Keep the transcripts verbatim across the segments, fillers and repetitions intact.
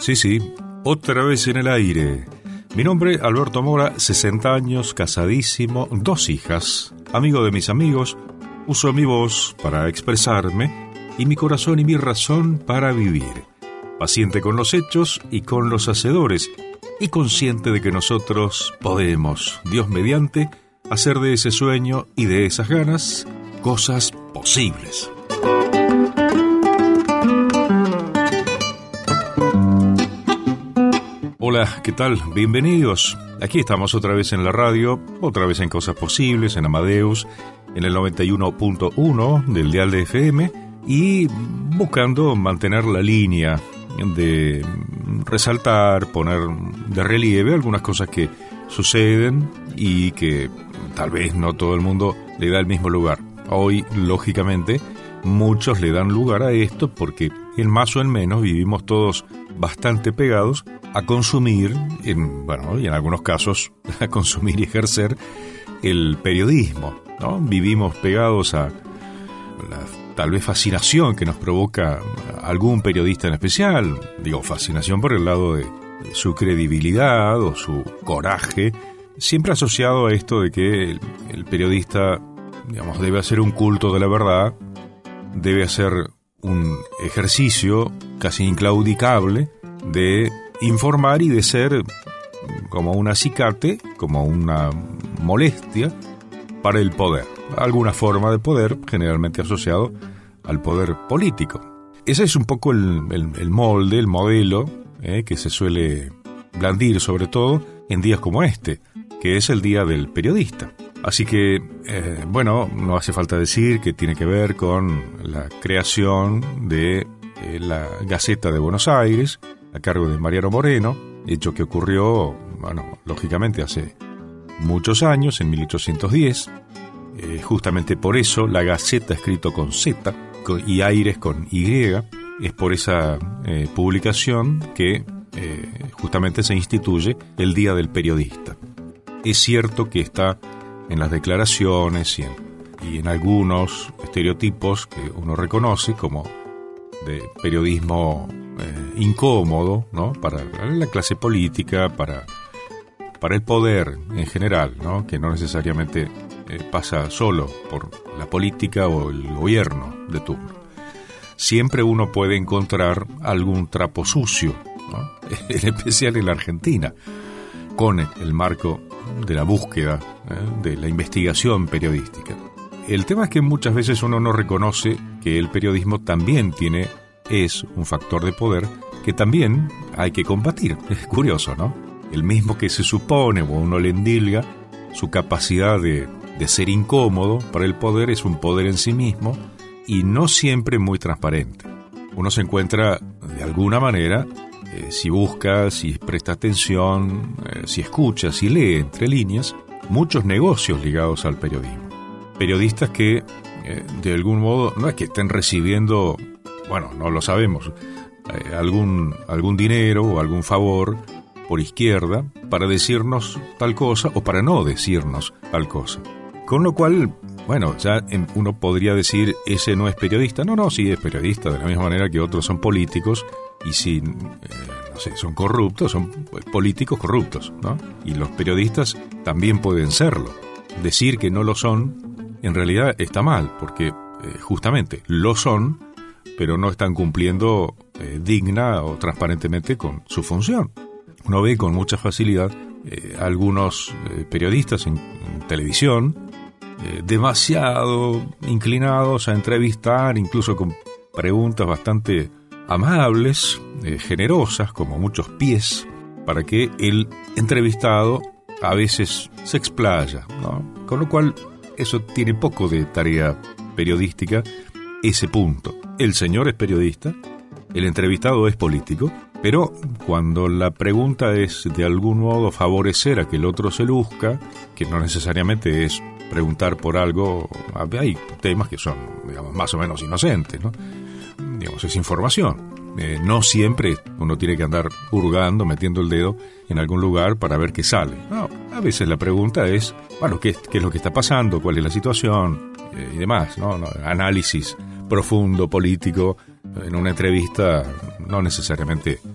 Sí, sí, otra vez en el aire. Mi nombre, Alberto Mora, sesenta años, casadísimo, dos hijas, amigo de mis amigos, uso mi voz para expresarme y mi corazón y mi razón para vivir. Paciente con los hechos y con los hacedores, y consciente de que nosotros podemos, Dios mediante, hacer de ese sueño y de esas ganas cosas posibles. Hola, ¿qué tal? Bienvenidos. Aquí estamos otra vez en la radio, otra vez en Cosas Posibles, en Amadeus, en el noventa y uno punto uno del dial de F M y buscando mantener la línea de resaltar, poner de relieve algunas cosas que suceden y que tal vez no todo el mundo le da el mismo lugar. Hoy, lógicamente, muchos le dan lugar a esto porque en más o en menos vivimos todos bastante pegados a consumir, en, bueno, y en algunos casos a consumir y ejercer el periodismo, ¿no? Vivimos pegados a la tal vez fascinación que nos provoca algún periodista en especial, digo fascinación por el lado de su credibilidad o su coraje, siempre asociado a esto de que el, el periodista, digamos, debe hacer un culto de la verdad, debe hacer un ejercicio casi inclaudicable de informar y de ser como un acicate, como una molestia para el poder, alguna forma de poder generalmente asociado al poder político. Ese es un poco el, el, el molde, el modelo eh, que se suele blandir sobre todo en días como este, que es el Día del Periodista. Así que, eh, bueno, no hace falta decir que tiene que ver con la creación de eh, la Gaceta de Buenos Aires, a cargo de Mariano Moreno, hecho que ocurrió, bueno, lógicamente hace muchos años, en mil ochocientos diez. Eh, justamente por eso la Gaceta, escrito con Z con, y Aires con Y, es por esa eh, publicación que eh, justamente se instituye el Día del Periodista. Es cierto que está en las declaraciones y en, y en algunos estereotipos que uno reconoce como de periodismo eh, incómodo, ¿no? Para la clase política, para, para el poder en general, ¿no? Que no necesariamente eh, pasa solo por la política o el gobierno de turno. Siempre uno puede encontrar algún trapo sucio, ¿no? En especial en la Argentina, con el marco de la búsqueda, ¿eh? de la investigación periodística. El tema es que muchas veces uno no reconoce que el periodismo también tiene, es un factor de poder que también hay que combatir. Es curioso, ¿no? El mismo que se supone, o uno le endilga, su capacidad de, de ser incómodo para el poder es un poder en sí mismo y no siempre muy transparente. Uno se encuentra de alguna manera, eh, si busca, si presta atención, eh, si escucha, si lee entre líneas, muchos negocios ligados al periodismo. Periodistas que, eh, de algún modo, no es que estén recibiendo, bueno, no lo sabemos, eh, algún, algún dinero o algún favor por izquierda para decirnos tal cosa o para no decirnos tal cosa. Con lo cual, bueno, ya uno podría decir, ese no es periodista. No, no, sí es periodista, de la misma manera que otros son políticos y si, eh, no sé, son corruptos, son políticos corruptos, ¿no? Y los periodistas también pueden serlo. Decir que no lo son, en realidad está mal, porque eh, justamente lo son, pero no están cumpliendo eh, digna o transparentemente con su función. Uno ve con mucha facilidad eh, algunos eh, periodistas en, en televisión eh, demasiado inclinados a entrevistar, incluso con preguntas bastante amables, eh, generosas, como muchos pies, para que el entrevistado a veces se explaya, ¿no? Con lo cual eso tiene poco de tarea periodística, ese punto. El señor es periodista, el entrevistado es político, pero cuando la pregunta es de algún modo favorecer a que el otro se luzca, que no necesariamente es preguntar por algo, hay temas que son, digamos, más o menos inocentes, ¿no? Digamos, es información. Eh, no siempre uno tiene que andar hurgando, metiendo el dedo en algún lugar para ver qué sale. No, a veces la pregunta es, bueno, ¿qué, qué es lo que está pasando? ¿Cuál es la situación? Eh, y demás, ¿no? No, análisis profundo, político, en una entrevista no necesariamente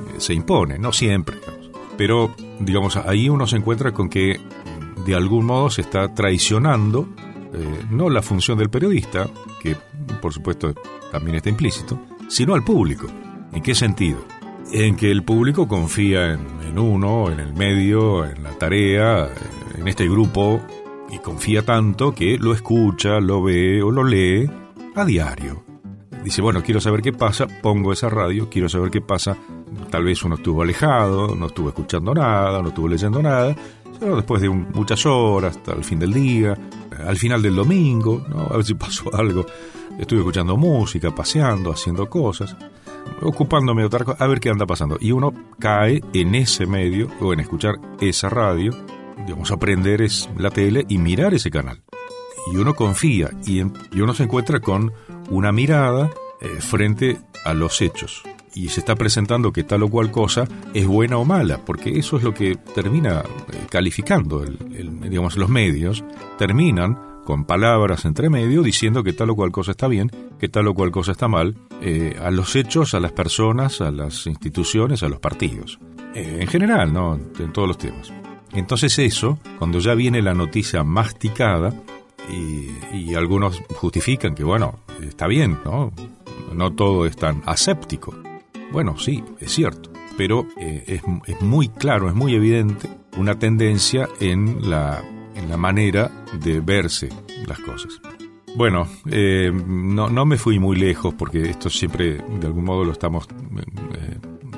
se impone, no siempre, digamos. Pero, digamos, ahí uno se encuentra con que de algún modo se está traicionando eh, no la función del periodista, que por supuesto también está implícito, sino al público. ¿En qué sentido? En que el público confía en, en uno, en el medio, en la tarea, en este grupo, y confía tanto que lo escucha, lo ve o lo lee a diario. Dice, bueno, quiero saber qué pasa, pongo esa radio, quiero saber qué pasa. Tal vez uno estuvo alejado, no estuvo escuchando nada, no estuvo leyendo nada, pero después de un, muchas horas, hasta el fin del día, al final del domingo, ¿no? A ver si pasó algo. Estuve escuchando música, paseando, haciendo cosas, ocupándome de otra cosa, a ver qué anda pasando. Y uno cae en ese medio, o en escuchar esa radio, digamos, aprender es la tele y mirar ese canal. Y uno confía, y, en, y uno se encuentra con una mirada eh, frente a los hechos. Y se está presentando que tal o cual cosa es buena o mala, porque eso es lo que termina eh, calificando, el, el, digamos, los medios terminan con palabras entre medio diciendo que tal o cual cosa está bien, que tal o cual cosa está mal, eh, a los hechos, a las personas, a las instituciones, a los partidos. Eh, en general, ¿no? En todos los temas. Entonces eso, cuando ya viene la noticia masticada, y, y algunos justifican que, bueno, está bien, ¿no? No todo es tan aséptico. Bueno, sí, es cierto, pero eh, es, es muy claro, es muy evidente una tendencia en la, en la manera de verse las cosas. Bueno, eh, no, no me fui muy lejos porque esto siempre de algún modo lo estamos eh,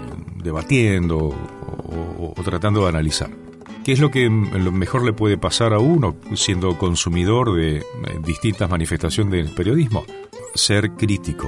debatiendo o, o, o tratando de analizar. ¿Qué es lo que lo mejor le puede pasar a uno siendo consumidor de eh, distintas manifestaciones del periodismo? Ser crítico.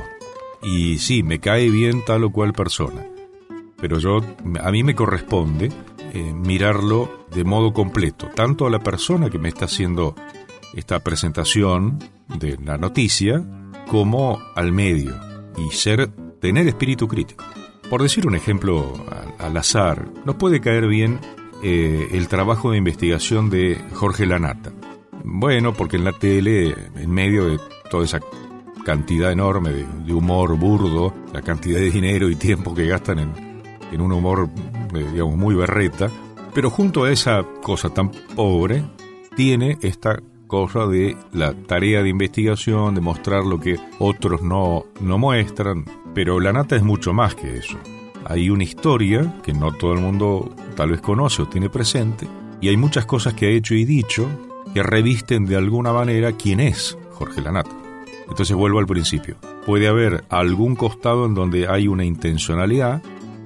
Y sí, me cae bien tal o cual persona, pero yo, a mí me corresponde eh, mirarlo de modo completo, tanto a la persona que me está haciendo esta presentación de la noticia, como al medio, y ser, tener espíritu crítico. Por decir un ejemplo al, al azar, nos puede caer bien eh, el trabajo de investigación de Jorge Lanata. Bueno, porque en la tele, en medio de toda esa cantidad enorme de, de humor burdo, la cantidad de dinero y tiempo que gastan en, en un humor, eh, digamos, muy berreta, pero junto a esa cosa tan pobre, tiene esta cosa de la tarea de investigación, de mostrar lo que otros no, no muestran, pero Lanata es mucho más que eso. Hay una historia que no todo el mundo tal vez conoce o tiene presente, y hay muchas cosas que ha hecho y dicho que revisten de alguna manera quién es Jorge Lanata. Entonces vuelvo al principio. Puede haber algún costado en donde hay una intencionalidad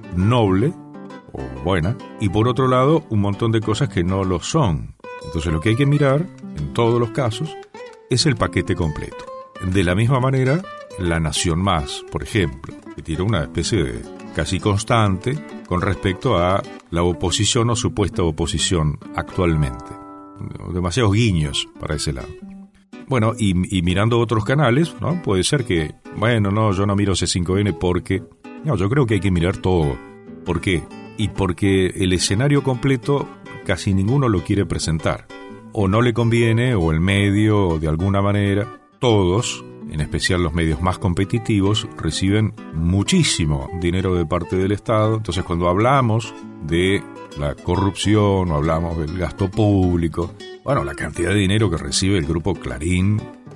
noble o buena, y por otro lado un montón de cosas que no lo son. Entonces lo que hay que mirar, en todos los casos, es el paquete completo. De la misma manera, La Nación Más, por ejemplo, que tiene una especie de casi constante con respecto a la oposición o supuesta oposición actualmente. Demasiados guiños para ese lado. Bueno, y, y mirando otros canales, ¿no? Puede ser que, bueno, no, yo no miro C cinco N porque... No, yo creo que hay que mirar todo. ¿Por qué? Y porque el escenario completo casi ninguno lo quiere presentar. O no le conviene, o el medio, o de alguna manera. Todos, en especial los medios más competitivos, reciben muchísimo dinero de parte del Estado. Entonces, cuando hablamos de la corrupción o hablamos del gasto público, bueno, la cantidad de dinero que recibe el grupo Clarín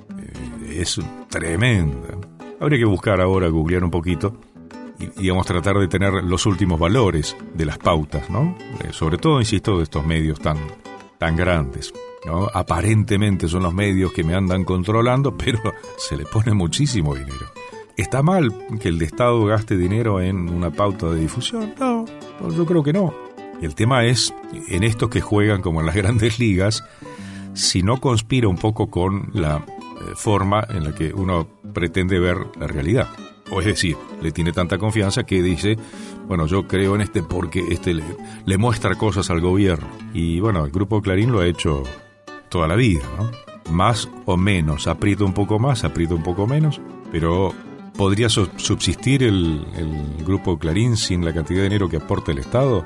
eh, es tremenda. Habría que buscar ahora, googlear un poquito y, digamos, tratar de tener los últimos valores de las pautas, ¿no? Eh, sobre todo, insisto, de estos medios tan, tan grandes, ¿no? Aparentemente son los medios que me andan controlando, pero se le pone muchísimo dinero. ¿Está mal que el Estado gaste dinero en una pauta de difusión? No, yo creo que no. El tema es, en estos que juegan como en las grandes ligas, si no conspira un poco con la eh, forma en la que uno pretende ver la realidad. O es decir, le tiene tanta confianza que dice, bueno, yo creo en este porque este le, le muestra cosas al gobierno. Y bueno, el grupo Clarín lo ha hecho toda la vida, ¿no? Más o menos, aprieta un poco más, aprieta un poco menos, pero ¿podría subsistir el, el grupo Clarín sin la cantidad de dinero que aporta el Estado?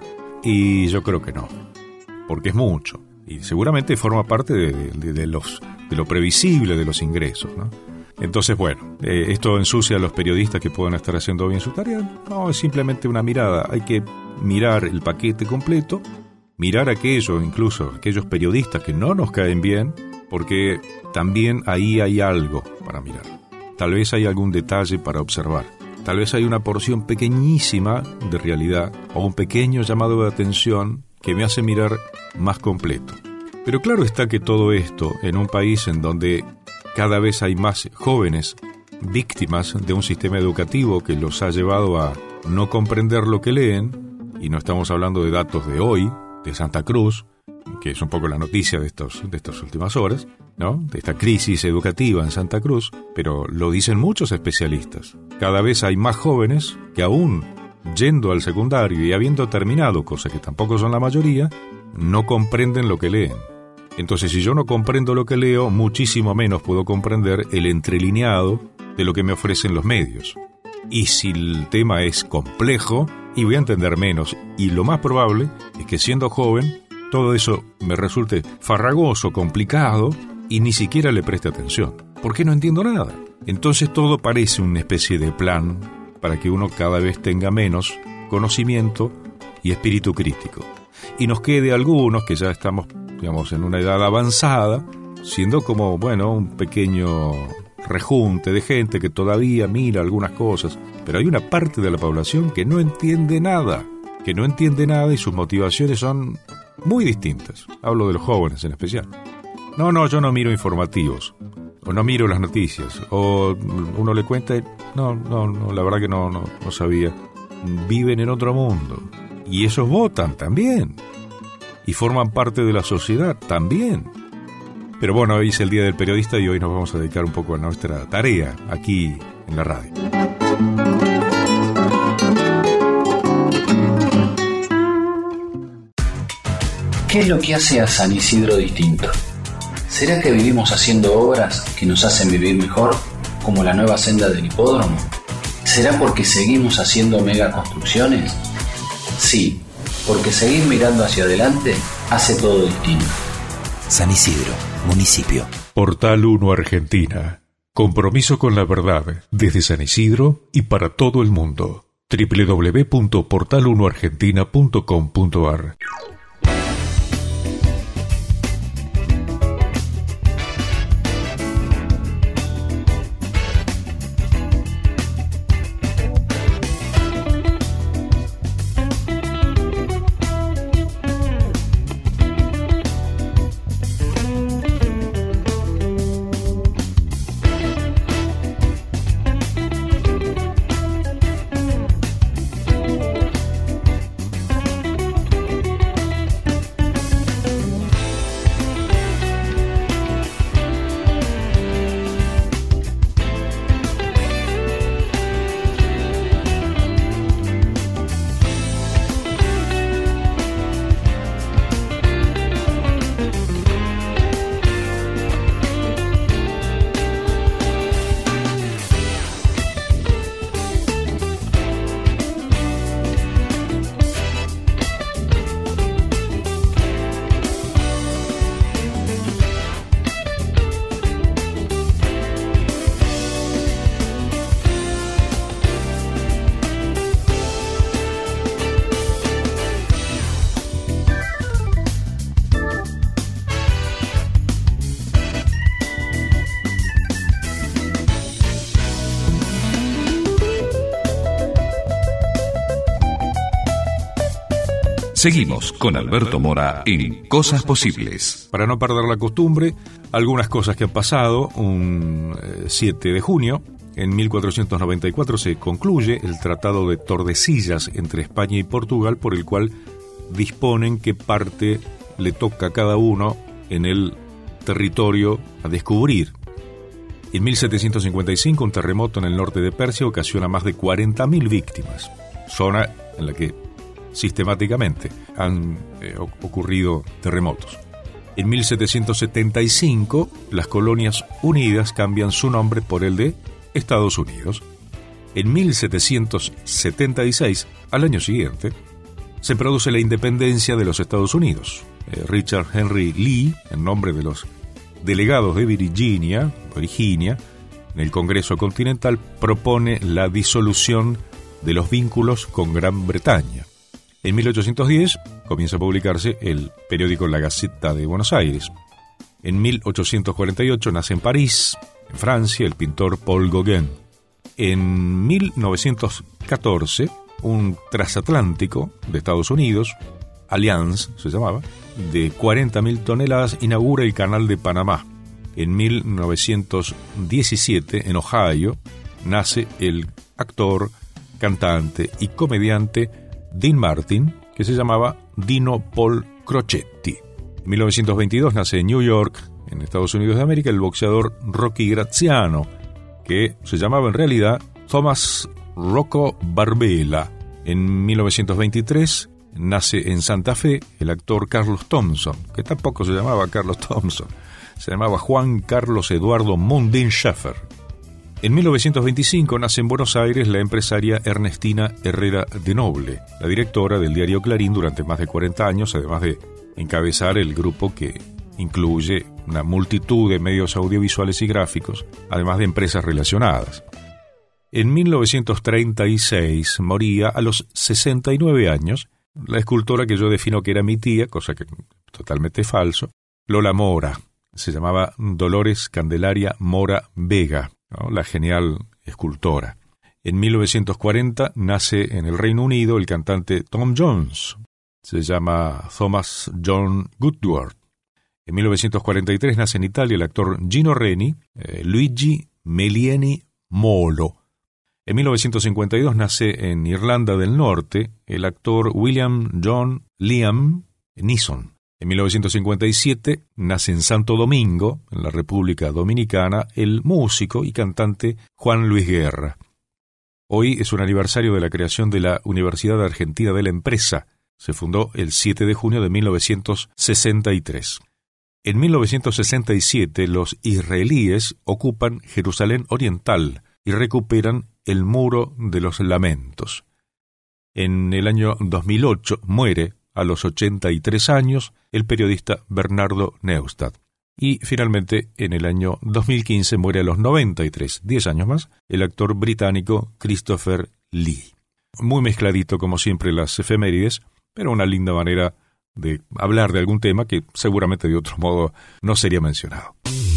Y yo creo que no, porque es mucho, y seguramente forma parte de, de, de, los, de lo previsible de los ingresos, ¿no? Entonces, bueno, eh, ¿esto ensucia a los periodistas que puedan estar haciendo bien su tarea? No, es simplemente una mirada. Hay que mirar el paquete completo, mirar aquello, incluso aquellos periodistas que no nos caen bien, porque también ahí hay algo para mirar. Tal vez hay algún detalle para observar. Tal vez hay una porción pequeñísima de realidad o un pequeño llamado de atención que me hace mirar más completo. Pero claro está que todo esto en un país en donde cada vez hay más jóvenes víctimas de un sistema educativo que los ha llevado a no comprender lo que leen, y no estamos hablando de datos de hoy, de Santa Cruz, que es un poco la noticia de, estos, de estas últimas horas, ¿no? De esta crisis educativa en Santa Cruz, pero lo dicen muchos especialistas. Cada vez hay más jóvenes que aún yendo al secundario y habiendo terminado, cosa que tampoco son la mayoría, no comprenden lo que leen. Entonces, si yo no comprendo lo que leo, muchísimo menos puedo comprender el entrelineado de lo que me ofrecen los medios. Y si el tema es complejo, y voy a entender menos, y lo más probable es que siendo joven, todo eso me resulte farragoso, complicado, y ni siquiera le preste atención, porque no entiendo nada. Entonces todo parece una especie de plan para que uno cada vez tenga menos conocimiento y espíritu crítico. Y nos quede algunos que ya estamos, digamos, en una edad avanzada, siendo como, bueno, un pequeño rejunte de gente que todavía mira algunas cosas, pero hay una parte de la población que no entiende nada, que no entiende nada y sus motivaciones son muy distintas. Hablo de los jóvenes en especial. No, no, yo no miro informativos, o no miro las noticias, o uno le cuenta y, no, no, no, la verdad que no, no, no sabía. Viven en otro mundo, y esos votan también, y forman parte de la sociedad también. Pero bueno, hoy es el Día del Periodista y hoy nos vamos a dedicar un poco a nuestra tarea aquí en la radio. ¿Qué es lo que hace a San Isidro distinto? ¿Será que vivimos haciendo obras que nos hacen vivir mejor, como la nueva senda del hipódromo? ¿Será porque seguimos haciendo megaconstrucciones? Sí, porque seguir mirando hacia adelante hace todo distinto. San Isidro, municipio. Portal uno Argentina. Compromiso con la verdad desde San Isidro y para todo el mundo. doble u doble u doble u punto portal uno argentina punto com punto a r. Seguimos con Alberto Mora en Cosas Posibles. Para no perder la costumbre, algunas cosas que han pasado. Un eh, siete de junio, en mil cuatrocientos noventa y cuatro, se concluye el Tratado de Tordesillas entre España y Portugal, por el cual disponen qué parte le toca a cada uno en el territorio a descubrir. En mil setecientos cincuenta y cinco, un terremoto en el norte de Persia ocasiona más de cuarenta mil víctimas, zona en la que sistemáticamente han eh, ocurrido terremotos. En mil setecientos setenta y cinco, las Colonias Unidas cambian su nombre por el de Estados Unidos. En mil setecientos setenta y seis, al año siguiente, se produce la independencia de los Estados Unidos. Eh, Richard Henry Lee, en nombre de los delegados de Virginia, Virginia, en el Congreso Continental, propone la disolución de los vínculos con Gran Bretaña. En mil ochocientos diez comienza a publicarse el periódico La Gaceta de Buenos Aires. En mil ochocientos cuarenta y ocho nace en París, en Francia, el pintor Paul Gauguin. En mil novecientos catorce, un transatlántico de Estados Unidos, Allianz se llamaba, de cuarenta mil toneladas, inaugura el Canal de Panamá. En mil novecientos diecisiete, en Ohio, nace el actor, cantante y comediante Dean Martin, que se llamaba Dino Paul Crocetti. En mil novecientos veintidós nace en New York, en Estados Unidos de América, el boxeador Rocky Graziano, que se llamaba en realidad Thomas Rocco Barbella. En mil novecientos veintitrés nace en Santa Fe el actor Carlos Thompson, que tampoco se llamaba Carlos Thompson, se llamaba Juan Carlos Eduardo Mundín Schaeffer. En mil novecientos veinticinco nace en Buenos Aires la empresaria Ernestina Herrera de Noble, la directora del diario Clarín durante más de cuarenta años, además de encabezar el grupo que incluye una multitud de medios audiovisuales y gráficos, además de empresas relacionadas. En mil novecientos treinta y seis moría a los sesenta y nueve años la escultora que yo defino que era mi tía, cosa que es totalmente falso, Lola Mora. Se llamaba Dolores Candelaria Mora Vega, ¿no? La genial escultora. En mil novecientos cuarenta nace en el Reino Unido el cantante Tom Jones. Se llama Thomas John Woodward. En mil novecientos cuarenta y tres nace en Italia el actor Gino Reni, eh, Luigi Melieni Molo. En mil novecientos cincuenta y dos nace en Irlanda del Norte el actor William John Liam Neeson. En mil novecientos cincuenta y siete nace en Santo Domingo, en la República Dominicana, el músico y cantante Juan Luis Guerra. Hoy es un aniversario de la creación de la Universidad Argentina de la Empresa. Se fundó el siete de junio de mil novecientos sesenta y tres. En mil novecientos sesenta y siete los israelíes ocupan Jerusalén Oriental y recuperan el Muro de los Lamentos. En el año dos mil ocho muere, a los ochenta y tres años, el periodista Bernardo Neustadt. Y finalmente, en el año dos mil quince muere a los noventa y tres, diez años más, el actor británico Christopher Lee. Muy mezcladito, como siempre, las efemérides, pero una linda manera de hablar de algún tema que seguramente de otro modo no sería mencionado.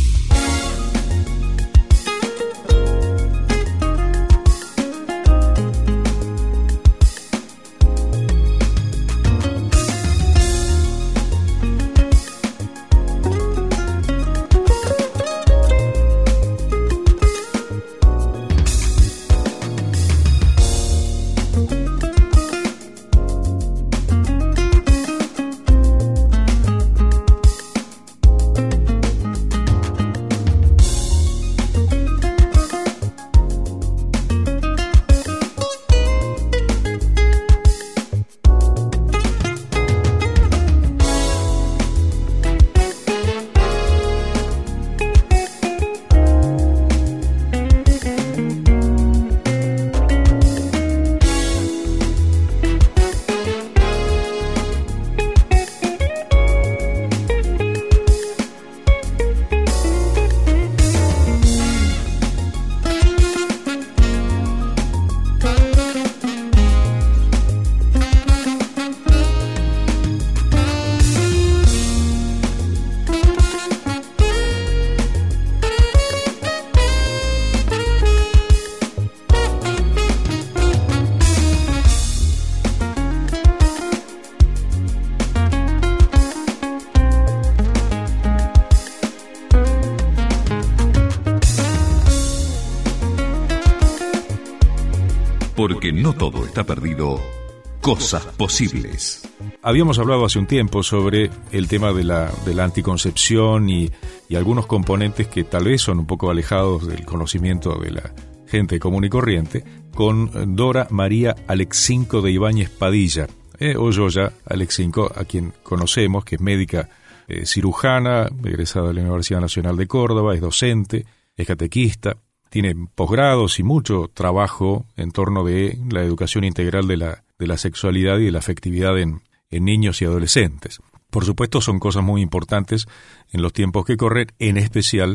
Porque no todo está perdido, cosas posibles. Habíamos hablado hace un tiempo sobre el tema de la, de la anticoncepción y, y algunos componentes que tal vez son un poco alejados del conocimiento de la gente común y corriente, con Dora María Alexinco de Ibáñez Padilla, eh, o Yoya Alexinco, a quien conocemos, que es médica eh, cirujana, egresada de la Universidad Nacional de Córdoba, es docente, es catequista, tiene posgrados y mucho trabajo en torno de la educación integral de la, de la sexualidad y de la afectividad en, en niños y adolescentes. Por supuesto, son cosas muy importantes en los tiempos que corren, en especial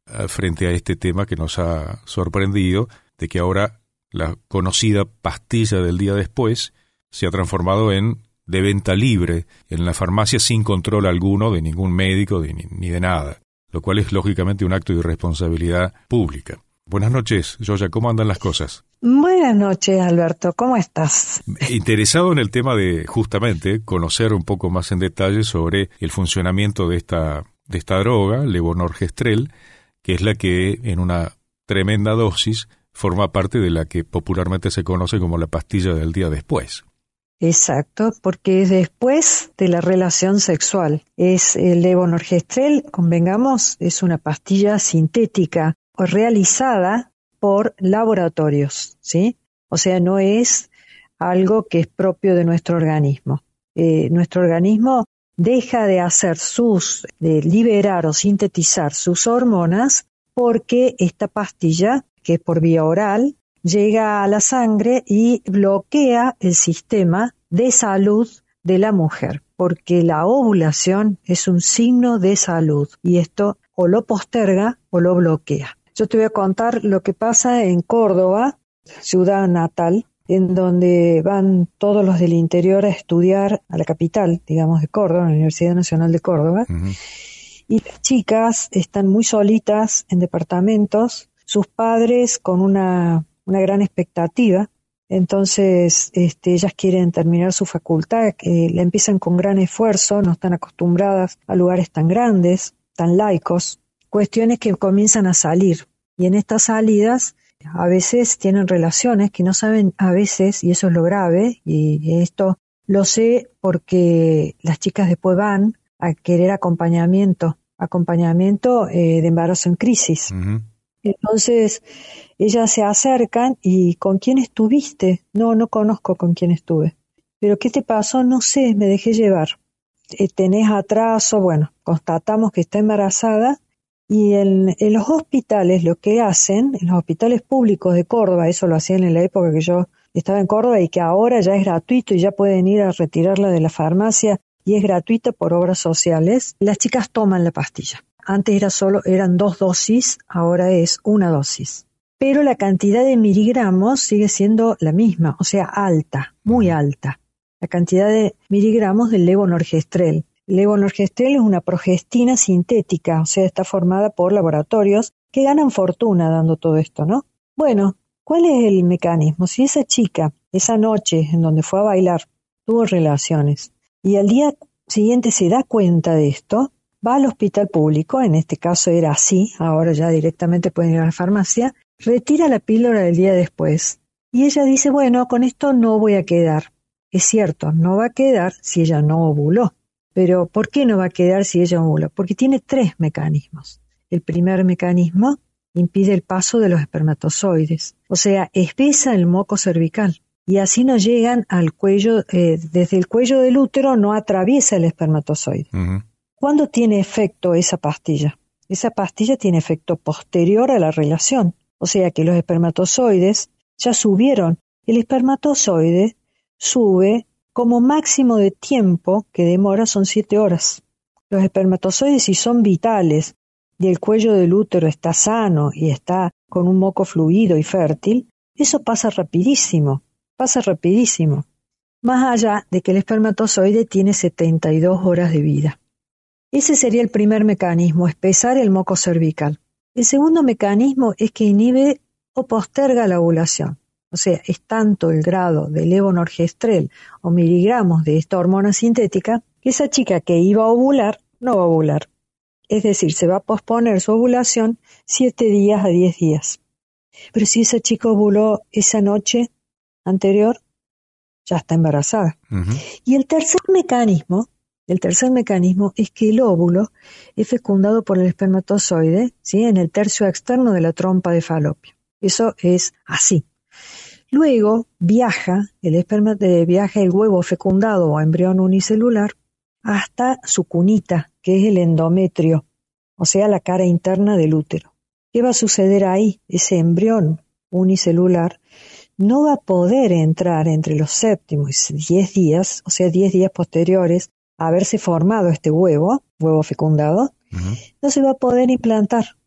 frente a este tema que nos ha sorprendido, de que ahora la conocida pastilla del día después se ha transformado en de venta libre en la farmacia sin control alguno de ningún médico de, ni, ni de nada, lo cual es lógicamente un acto de irresponsabilidad pública. Buenas noches, Yoya, ¿cómo andan las cosas? Buenas noches, Alberto, ¿cómo estás? Interesado en el tema de, justamente, conocer un poco más en detalle sobre el funcionamiento de esta, de esta droga, levonorgestrel, que es la que en una tremenda dosis forma parte de la que popularmente se conoce como la pastilla del día después. Exacto, porque es después de la relación sexual. Es el levonorgestrel, convengamos, es una pastilla sintética o realizada por laboratorios, ¿sí? O sea, no es algo que es propio de nuestro organismo. Eh, nuestro organismo deja de hacer sus, de liberar o sintetizar sus hormonas porque esta pastilla, que es por vía oral, llega a la sangre y bloquea el sistema de salud de la mujer, porque la ovulación es un signo de salud y esto o lo posterga o lo bloquea. Yo te voy a contar lo que pasa en Córdoba, ciudad natal, en donde van todos los del interior a estudiar a la capital, digamos, de Córdoba, la Universidad Nacional de Córdoba, uh-huh. Y las chicas están muy solitas en departamentos, sus padres con una una gran expectativa, entonces este, ellas quieren terminar su facultad, que la empiezan con gran esfuerzo, no están acostumbradas a lugares tan grandes, tan laicos, cuestiones que comienzan a salir, y en estas salidas a veces tienen relaciones que no saben a veces, y eso es lo grave, y esto lo sé porque las chicas después van a querer acompañamiento, acompañamiento eh, de embarazo en crisis. Uh-huh. Entonces, ellas se acercan y ¿con quién estuviste? No, no conozco con quién estuve. ¿Pero qué te pasó? No sé, me dejé llevar. Eh, ¿Tenés atraso? Bueno, constatamos que está embarazada y en, en los hospitales lo que hacen, en los hospitales públicos de Córdoba, eso lo hacían en la época que yo estaba en Córdoba y que ahora ya es gratuito y ya pueden ir a retirarla de la farmacia y es gratuita por obras sociales, las chicas toman la pastilla. Antes era solo, eran dos dosis, ahora es una dosis. Pero la cantidad de miligramos sigue siendo la misma, o sea, alta, muy alta. La cantidad de miligramos del levonorgestrel. El levonorgestrel es una progestina sintética, o sea, está formada por laboratorios que ganan fortuna dando todo esto, ¿no? Bueno, ¿cuál es el mecanismo? Si esa chica, esa noche en donde fue a bailar, tuvo relaciones y al día siguiente se da cuenta de esto, va al hospital público, en este caso era así, ahora ya directamente pueden ir a la farmacia, retira la píldora del día después y ella dice, bueno, con esto no voy a quedar. Es cierto, no va a quedar si ella no ovuló. Pero ¿por qué no va a quedar si ella ovula? Porque tiene tres mecanismos. El primer mecanismo impide el paso de los espermatozoides, o sea, espesa el moco cervical y así no llegan al cuello, eh, desde el cuello del útero no atraviesa el espermatozoide. Uh-huh. ¿Cuándo tiene efecto esa pastilla? Esa pastilla tiene efecto posterior a la relación, o sea que los espermatozoides ya subieron. El espermatozoide sube como máximo de tiempo que demora son siete horas. Los espermatozoides, si son vitales y el cuello del útero está sano y está con un moco fluido y fértil, eso pasa rapidísimo, pasa rapidísimo. Más allá de que el espermatozoide tiene setenta y dos horas de vida. Ese sería el primer mecanismo, espesar el moco cervical. El segundo mecanismo es que inhibe o posterga la ovulación. O sea, es tanto el grado de levonorgestrel o miligramos de esta hormona sintética que esa chica que iba a ovular no va a ovular. Es decir, se va a posponer su ovulación siete días a diez días. Pero si esa chica ovuló esa noche anterior, ya está embarazada. Uh-huh. Y el tercer mecanismo, el tercer mecanismo es que el óvulo es fecundado por el espermatozoide, ¿sí?, en el tercio externo de la trompa de falopio. Eso es así. Luego viaja el esperma, eh, viaja el huevo fecundado o embrión unicelular hasta su cunita, que es el endometrio, o sea, la cara interna del útero. ¿Qué va a suceder ahí? Ese embrión unicelular no va a poder entrar entre los séptimos y diez días, o sea, diez días posteriores a haberse formado este huevo, huevo fecundado, uh-huh. No se va a poder implantar.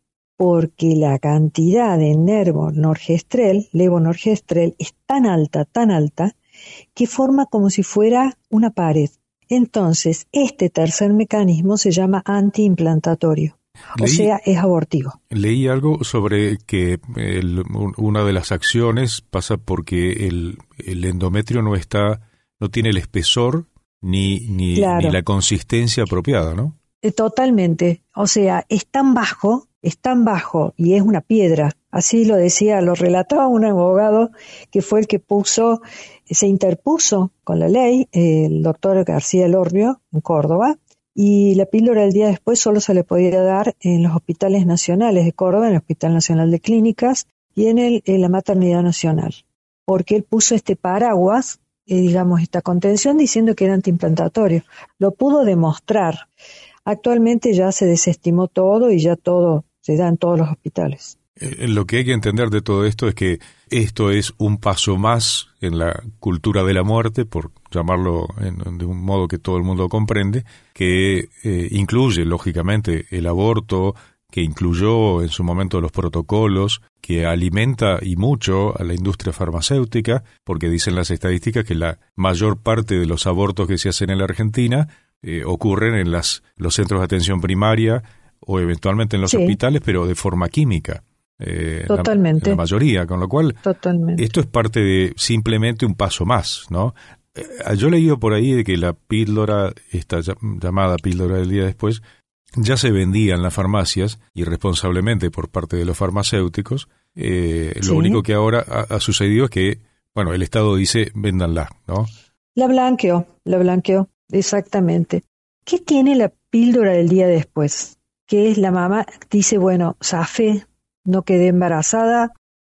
porque la cantidad de nervo-norgestrel, levonorgestrel, es tan alta, tan alta, que forma como si fuera una pared. Entonces, este tercer mecanismo se llama antiimplantatorio, leí, o sea, es abortivo. Leí algo sobre que el, una de las acciones pasa porque el, el endometrio no está, no tiene el espesor ni, ni, claro. ni la consistencia apropiada, ¿no? Totalmente, o sea, es tan bajo, es tan bajo y es una piedra, así lo decía, lo relataba un abogado que fue el que puso, se interpuso con la ley, el doctor García Elorrio, en Córdoba, y la píldora el día después solo se le podía dar en los hospitales nacionales de Córdoba, en el Hospital Nacional de Clínicas y en, el, en la Maternidad Nacional, porque él puso este paraguas, eh, digamos, esta contención diciendo que era antiimplantatorio, lo pudo demostrar. Actualmente ya se desestimó todo y ya todo se da en todos los hospitales. Eh, lo que hay que entender de todo esto es que esto es un paso más en la cultura de la muerte, por llamarlo en, de un modo que todo el mundo comprende, que eh, incluye, lógicamente, el aborto, que incluyó en su momento los protocolos, que alimenta y mucho a la industria farmacéutica, porque dicen las estadísticas que la mayor parte de los abortos que se hacen en la Argentina Eh, ocurren en las, los centros de atención primaria o eventualmente en los sí. hospitales, pero de forma química. Eh, Totalmente. La, la mayoría, con lo cual Totalmente. Esto es parte de simplemente un paso más, ¿no? Eh, yo he leído por ahí de que la píldora, esta llamada píldora del día después, ya se vendía en las farmacias, irresponsablemente por parte de los farmacéuticos. Eh, sí. Lo único que ahora ha, ha sucedido es que, bueno, el Estado dice, véndanla, ¿no? La blanqueó, la blanqueó. Exactamente. ¿Qué tiene la píldora del día después? Que es la mamá, dice, bueno, zafé, no quedé embarazada,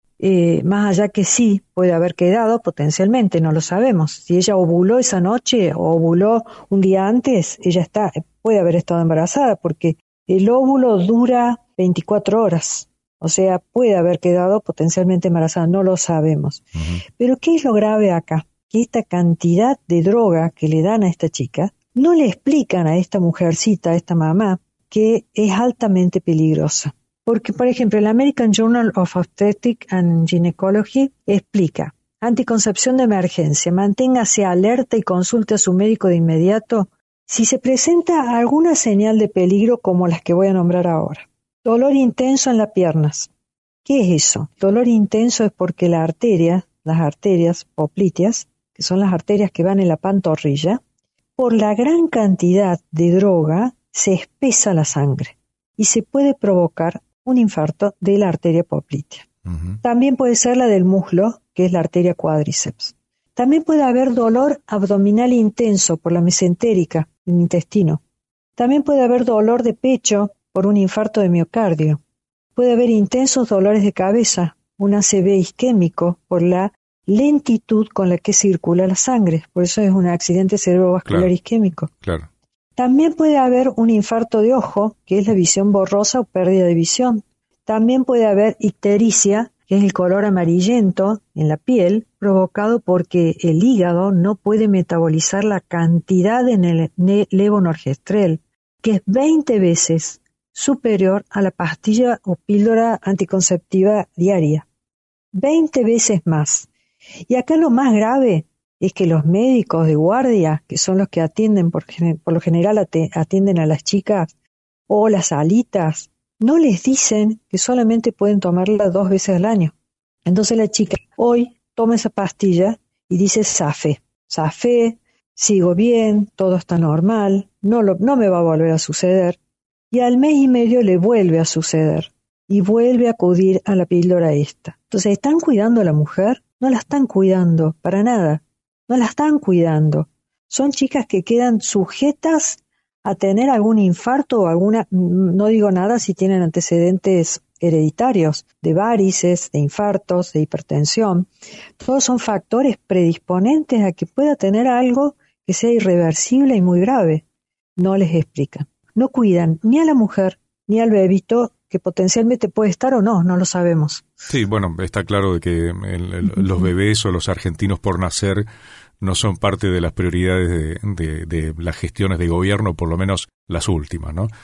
eh, más allá que sí puede haber quedado potencialmente, no lo sabemos. Si ella ovuló esa noche o ovuló un día antes, ella está, puede haber estado embarazada porque el óvulo dura veinticuatro horas. O sea, puede haber quedado potencialmente embarazada, no lo sabemos. Uh-huh. Pero ¿qué es lo grave acá? Que esta cantidad de droga que le dan a esta chica, no le explican a esta mujercita, a esta mamá, que es altamente peligrosa. Porque, por ejemplo, el American Journal of Obstetrics and Gynecology explica, anticoncepción de emergencia, manténgase alerta y consulte a su médico de inmediato si se presenta alguna señal de peligro como las que voy a nombrar ahora. Dolor intenso en las piernas. ¿Qué es eso? Dolor intenso es porque la arteria, las arterias popliteas, que son las arterias que van en la pantorrilla, por la gran cantidad de droga se espesa la sangre y se puede provocar un infarto de la arteria poplitea. Uh-huh. También puede ser la del muslo, que es la arteria cuádriceps. También puede haber dolor abdominal intenso por la mesentérica, el intestino. También puede haber dolor de pecho por un infarto de miocardio. Puede haber intensos dolores de cabeza, un A C V isquémico por la lentitud con la que circula la sangre, por eso es un accidente cerebrovascular claro, isquémico. Claro. También puede haber un infarto de ojo, que es la visión borrosa o pérdida de visión. También puede haber ictericia, que es el color amarillento en la piel, provocado porque el hígado no puede metabolizar la cantidad de levonorgestrel, que es veinte veces superior a la pastilla o píldora anticonceptiva diaria. veinte veces más. Y acá lo más grave es que los médicos de guardia, que son los que atienden, por, por lo general atienden a las chicas o las alitas, no les dicen que solamente pueden tomarla dos veces al año. Entonces la chica hoy toma esa pastilla y dice zafé, zafé, sigo bien, todo está normal, no, lo, no me va a volver a suceder. Y al mes y medio le vuelve a suceder y vuelve a acudir a la píldora esta. Entonces, ¿están cuidando a la mujer? No la están cuidando para nada, no la están cuidando. Son chicas que quedan sujetas a tener algún infarto o alguna, no digo nada si tienen antecedentes hereditarios, de varices, de infartos, de hipertensión. Todos son factores predisponentes a que pueda tener algo que sea irreversible y muy grave. No les explican. No cuidan ni a la mujer ni al bebito que potencialmente puede estar o no, no lo sabemos. Sí, bueno, está claro de que el, el, los bebés o los argentinos por nacer no son parte de las prioridades de, de, de las gestiones de gobierno, por lo menos las últimas, ¿no?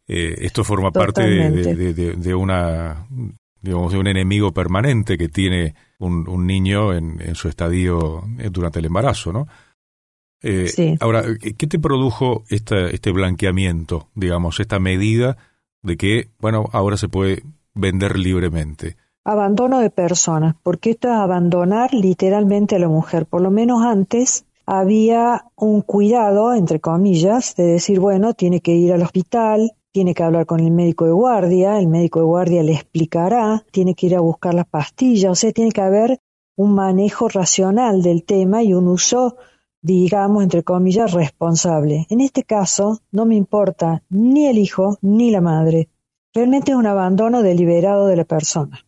eh, esto forma parte de, de, de, de una, digamos, de un enemigo permanente que tiene un, un niño en, en su estadio durante el embarazo, ¿no? Eh, sí. Ahora, ¿qué te produjo esta, este blanqueamiento, digamos, esta medida de que, bueno, ahora se puede vender libremente? Abandono de personas, porque esto es abandonar literalmente a la mujer. Por lo menos antes había un cuidado, entre comillas, de decir, bueno, tiene que ir al hospital, tiene que hablar con el médico de guardia, el médico de guardia le explicará, tiene que ir a buscar las pastillas, o sea, tiene que haber un manejo racional del tema y un uso, digamos, entre comillas, responsable. En este caso, no me importa ni el hijo ni la madre. Realmente es un abandono deliberado de la persona.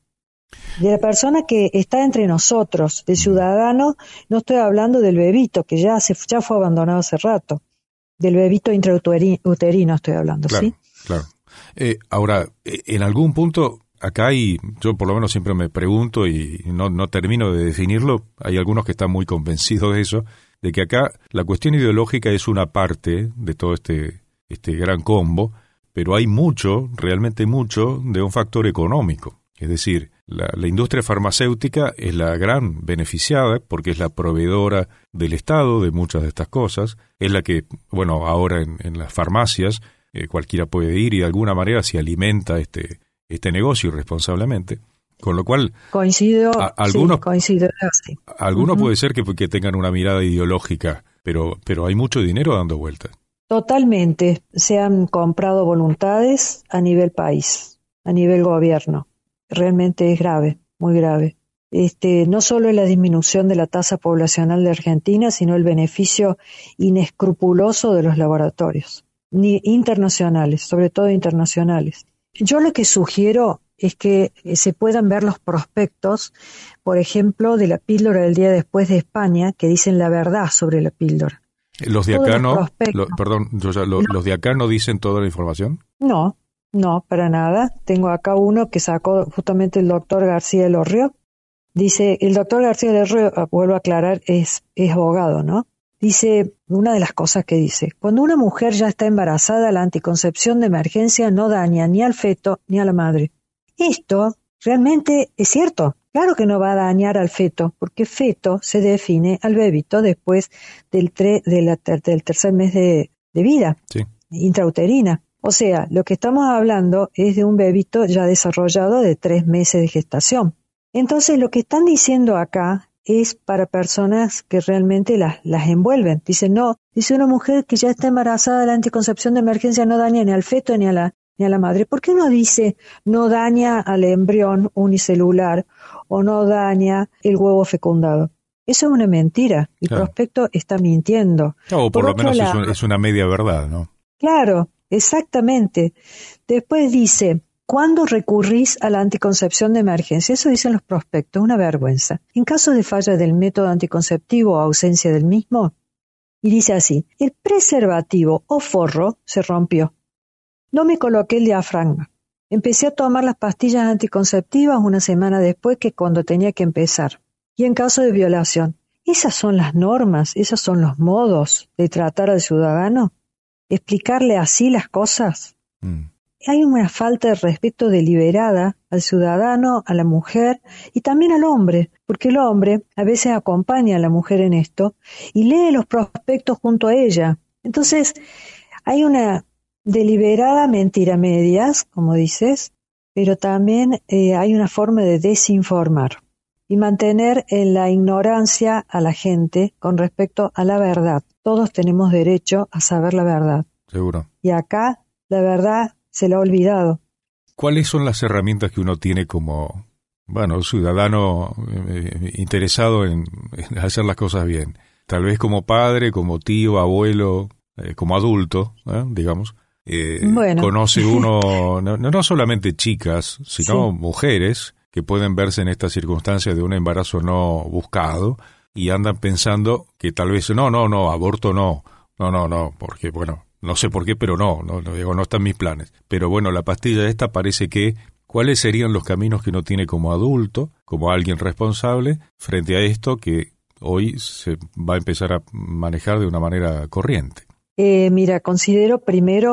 De la persona que está entre nosotros, el ciudadano, no estoy hablando del bebito, que ya, se, ya fue abandonado hace rato. Del bebito intrauterino estoy hablando, claro, ¿sí? Claro. Eh, ahora, en algún punto, acá hay, yo por lo menos siempre me pregunto y no, no termino de definirlo, hay algunos que están muy convencidos de eso, de que acá la cuestión ideológica es una parte de todo este, este gran combo, pero hay mucho, realmente mucho, de un factor económico. Es decir, la, la industria farmacéutica es la gran beneficiada porque es la proveedora del Estado de muchas de estas cosas. Es la que, bueno, ahora en, en las farmacias eh, cualquiera puede ir y de alguna manera se alimenta este, este negocio irresponsablemente. Con lo cual, coincido, a, algunos, sí, coincido, sí. Algunos uh-huh. puede ser que, que tengan una mirada ideológica, pero, pero hay mucho dinero dando vueltas. Totalmente. Se han comprado voluntades a nivel país, a nivel gobierno. Realmente es grave, muy grave. Este, no solo es la disminución de la tasa poblacional de Argentina, sino el beneficio inescrupuloso de los laboratorios, ni internacionales, sobre todo internacionales. Yo lo que sugiero es que se puedan ver los prospectos, por ejemplo, de la píldora del día después de España, que dicen la verdad sobre la píldora. ¿Los de acá no? Lo, perdón, yo ya, lo, no. ¿Los de acá no dicen toda la información? No. No, para nada. Tengo acá uno que sacó justamente el doctor García del Orrio. Dice, el doctor García del Orrio, vuelvo a aclarar, es, es abogado, ¿no? Dice, una de las cosas que dice, cuando una mujer ya está embarazada, la anticoncepción de emergencia no daña ni al feto ni a la madre. Esto realmente es cierto. Claro que no va a dañar al feto, porque feto se define al bebito después del, tre, de la, del tercer mes de, de vida, sí. Intrauterina. O sea, lo que estamos hablando es de un bebito ya desarrollado de tres meses de gestación. Entonces, lo que están diciendo acá es para personas que realmente las, las envuelven. Dicen, no, dice una mujer que ya está embarazada, la anticoncepción de emergencia no daña ni al feto ni a la, ni a la madre. ¿Por qué no dice no daña al embrión unicelular o no daña el huevo fecundado? Eso es una mentira. El claro. prospecto está mintiendo. No, o por, por lo menos lado, es, un, es una media verdad, ¿no? Claro. Exactamente. Después dice, ¿cuándo recurrís a la anticoncepción de emergencia? Eso dicen los prospectos, una vergüenza. En caso de falla del método anticonceptivo o ausencia del mismo, y dice así, el preservativo o forro se rompió. No me coloqué el diafragma. Empecé a tomar las pastillas anticonceptivas una semana después que cuando tenía que empezar. Y en caso de violación, ¿esas son las normas? ¿Esos son los modos de tratar al ciudadano? ¿Explicarle así las cosas? Mm. Hay una falta de respeto deliberada al ciudadano, a la mujer y también al hombre, porque el hombre a veces acompaña a la mujer en esto y lee los prospectos junto a ella. Entonces, hay una deliberada mentira a medias, como dices, pero también eh, hay una forma de desinformar y mantener en la ignorancia a la gente con respecto a la verdad. Todos tenemos derecho a saber la verdad. Seguro. Y acá la verdad se la ha olvidado. ¿Cuáles son las herramientas que uno tiene como, bueno, ciudadano eh, interesado en, en hacer las cosas bien? Tal vez como padre, como tío, abuelo, eh, como adulto, ¿eh? digamos. Eh, bueno. Conoce uno, no, no solamente chicas, sino sí. mujeres que pueden verse en estas circunstancias de un embarazo no buscado y andan pensando que tal vez, no, no, no, aborto no, no, no, no, porque, bueno, no sé por qué, pero no, no, no digo, no están mis planes. Pero bueno, la pastilla esta parece que, ¿cuáles serían los caminos que uno tiene como adulto, como alguien responsable, frente a esto que hoy se va a empezar a manejar de una manera corriente? Eh, mira, considero primero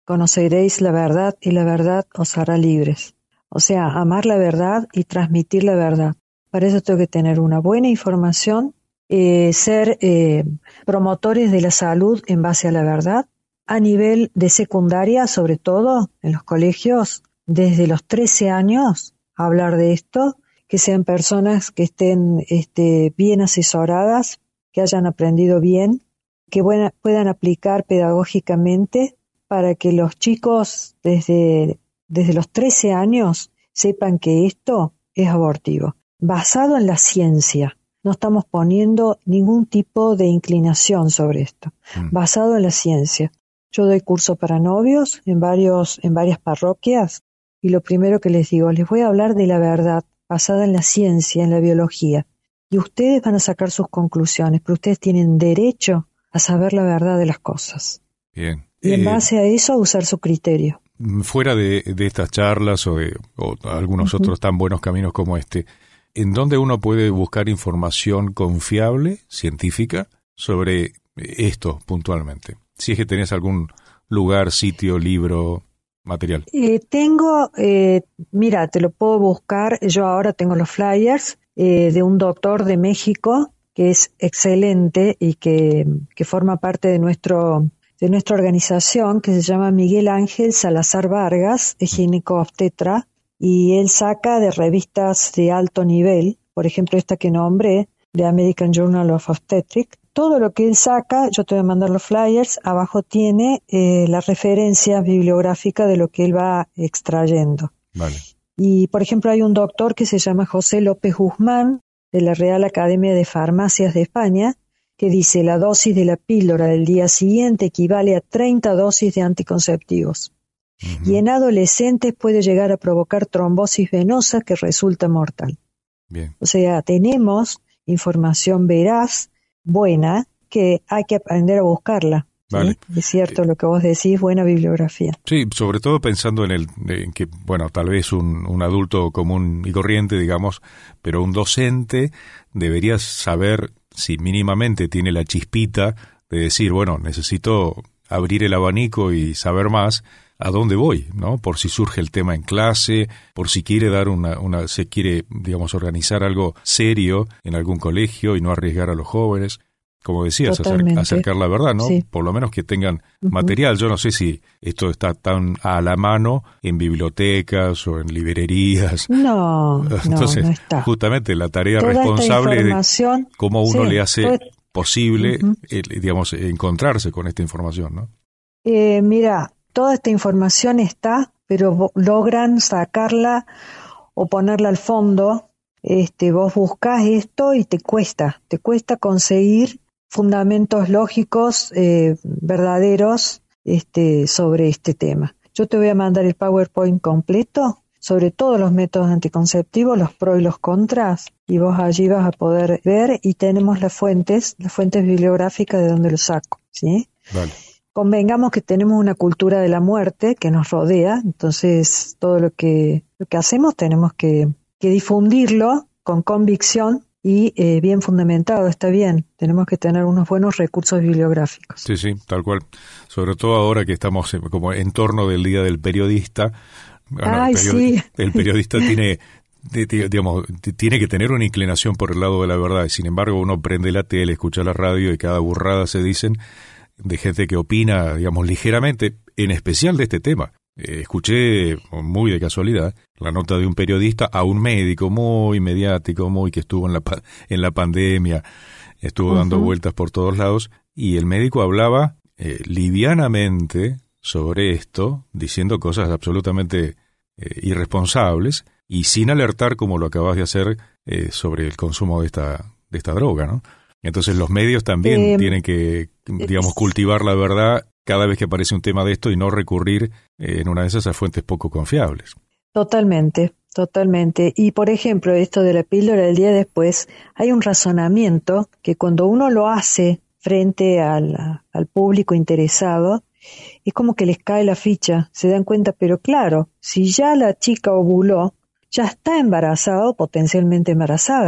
conoceréis la verdad y la verdad os hará libres. O sea, amar la verdad y transmitir la verdad. Para eso tengo que tener una buena información, eh, ser eh, promotores de la salud en base a la verdad, a nivel de secundaria, sobre todo en los colegios, desde los trece años, hablar de esto, que sean personas que estén este, bien asesoradas, que hayan aprendido bien, que buena, puedan aplicar pedagógicamente para que los chicos desde, desde los trece años sepan que esto es abortivo, basado en la ciencia. No estamos poniendo ningún tipo de inclinación sobre esto, mm. basado en la ciencia. Yo doy curso para novios en varios, en varias parroquias y lo primero que les digo, les voy a hablar de la verdad basada en la ciencia, en la biología. Y ustedes van a sacar sus conclusiones, pero ustedes tienen derecho a saber la verdad de las cosas. Bien. Y en eh, base a eso, a usar su criterio. Fuera de, de estas charlas o de o algunos uh-huh. otros tan buenos caminos como este, ¿en dónde uno puede buscar información confiable, científica, sobre esto puntualmente? Si es que tenés algún lugar, sitio, libro, material. Eh, tengo, eh, mira, te lo puedo buscar, yo ahora tengo los flyers eh, de un doctor de México que es excelente y que, que forma parte de nuestro de nuestra organización, que se llama Miguel Ángel Salazar Vargas, es gineco-obstetra, y él saca de revistas de alto nivel, por ejemplo esta que nombré, de American Journal of Obstetrics. Todo lo que él saca, yo te voy a mandar los flyers, abajo tiene eh, la referencia bibliográfica de lo que él va extrayendo. Vale. Y, por ejemplo, hay un doctor que se llama José López Guzmán, de la Real Academia de Farmacias de España, que dice la dosis de la píldora del día siguiente equivale a treinta dosis de anticonceptivos. Uh-huh. Y en adolescentes puede llegar a provocar trombosis venosa que resulta mortal. Bien. O sea, tenemos información veraz, buena, que hay que aprender a buscarla. Vale. ¿Sí? Es cierto lo que vos decís, buena bibliografía. Sí, sobre todo pensando en el en que, bueno, tal vez un, un adulto común y corriente, digamos, pero un docente debería saber si mínimamente tiene la chispita de decir, bueno, necesito abrir el abanico y saber más a dónde voy, ¿no? Por si surge el tema en clase, por si quiere dar una, una se quiere, digamos, organizar algo serio en algún colegio y no arriesgar a los jóvenes. Como decías, acer- acercar la verdad, ¿no? Sí. Por lo menos que tengan uh-huh. material. Yo no sé si esto está tan a la mano en bibliotecas o en librerías. No, Entonces, no, no está. Justamente la tarea Toda responsable de cómo uno sí, le hace todo... posible, uh-huh. eh, digamos, encontrarse con esta información, ¿no? Eh, mira, toda esta información está, pero logran sacarla o ponerla al fondo. Este, vos buscás esto y te cuesta, te cuesta conseguir fundamentos lógicos eh, verdaderos este, sobre este tema. Yo te voy a mandar el PowerPoint completo sobre todos los métodos anticonceptivos, los pros y los contras, y vos allí vas a poder ver y tenemos las fuentes, las fuentes bibliográficas de donde lo saco, ¿sí? Vale. Convengamos que tenemos una cultura de la muerte que nos rodea, entonces todo lo que, lo que hacemos tenemos que, que difundirlo con convicción y eh, bien fundamentado, está bien. Tenemos que tener unos buenos recursos bibliográficos. Sí, sí, tal cual. Sobre todo ahora que estamos como en torno del Día del Periodista. Bueno, Ay, el, periodi- sí. el periodista tiene, digamos, tiene que tener una inclinación por el lado de la verdad. Y sin embargo, uno prende la tele, escucha la radio y cada burrada se dicen de gente que opina, digamos, ligeramente, en especial de este tema. Eh, escuché, muy de casualidad, la nota de un periodista a un médico muy mediático, muy que estuvo en la pa- en la pandemia, estuvo uh-huh. dando vueltas por todos lados, y el médico hablaba eh, livianamente sobre esto, diciendo cosas absolutamente eh, irresponsables, y sin alertar, como lo acabas de hacer, eh, sobre el consumo de esta, de esta droga, ¿no? Entonces los medios también eh, tienen que, digamos, cultivar la verdad cada vez que aparece un tema de esto y no recurrir eh, en una de esas a fuentes poco confiables. Totalmente, totalmente. Y por ejemplo, esto de la píldora del día después, hay un razonamiento que cuando uno lo hace frente al, al público interesado, es como que les cae la ficha, se dan cuenta, pero claro, si ya la chica ovuló, ya está embarazada o potencialmente embarazada.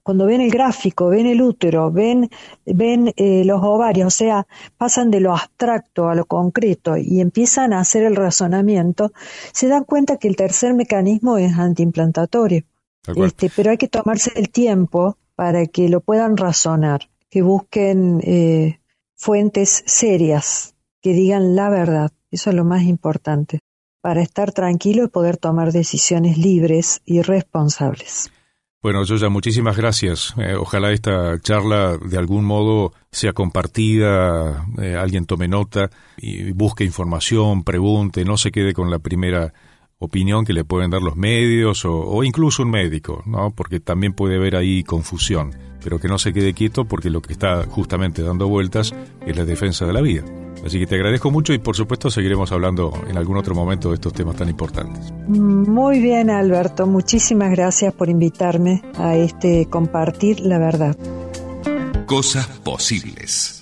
cuando ven el gráfico, ven el útero, ven, ven eh, los ovarios, o sea, pasan de lo abstracto a lo concreto y empiezan a hacer el razonamiento, se dan cuenta que el tercer mecanismo es antiimplantatorio. Este, pero hay que tomarse el tiempo para que lo puedan razonar, que busquen eh, fuentes serias, que digan la verdad. Eso es lo más importante, para estar tranquilo y poder tomar decisiones libres y responsables. Bueno, Yoya, muchísimas gracias. Eh, ojalá esta charla de algún modo sea compartida, eh, alguien tome nota y busque información, pregunte, no se quede con la primera opinión que le pueden dar los medios o, o incluso un médico, ¿no? Porque también puede haber ahí confusión, pero que no se quede quieto porque lo que está justamente dando vueltas es la defensa de la vida. Así que te agradezco mucho y por supuesto seguiremos hablando en algún otro momento de estos temas tan importantes. Muy bien, Alberto, muchísimas gracias por invitarme a este compartir la verdad. Cosas posibles.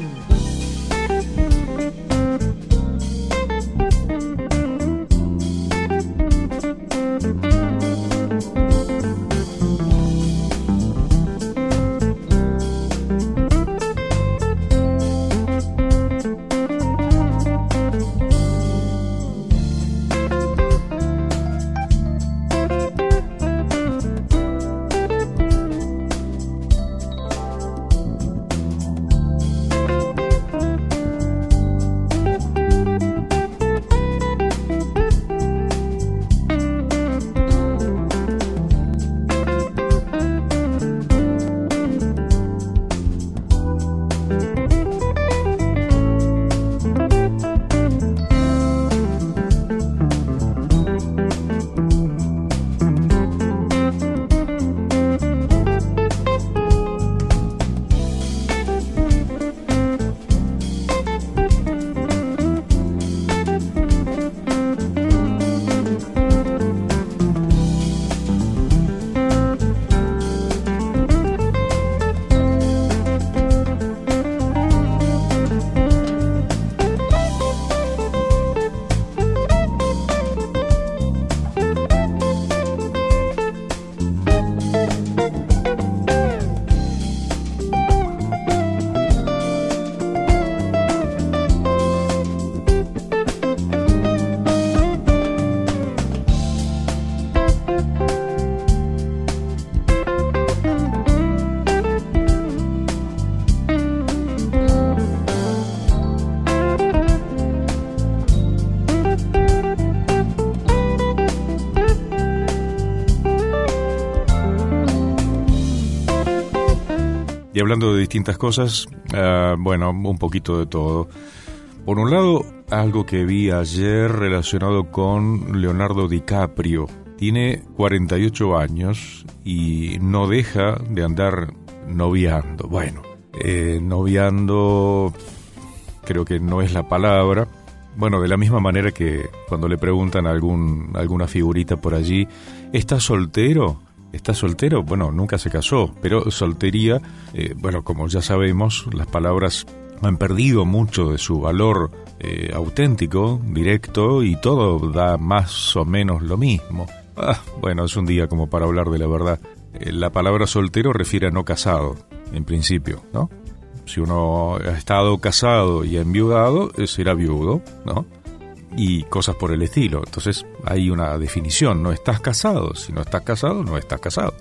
Y hablando de distintas cosas, uh, bueno, un poquito de todo. Por un lado, algo que vi ayer relacionado con Leonardo DiCaprio. Tiene cuarenta y ocho años y no deja de andar noviando. Bueno, eh, noviando creo que no es la palabra. Bueno, de la misma manera que cuando le preguntan a algún, alguna figurita por allí, ¿estás soltero? ¿Está soltero? Bueno, nunca se casó, pero soltería, eh, bueno, como ya sabemos, las palabras han perdido mucho de su valor eh, auténtico, directo, y todo da más o menos lo mismo. Ah, bueno, es un día como para hablar de la verdad. Eh, la palabra soltero refiere a no casado, en principio, ¿no? Si uno ha estado casado y enviudado, será viudo, ¿no? Y cosas por el estilo. Entonces hay una definición, no estás casado. Si no estás casado, no estás casado.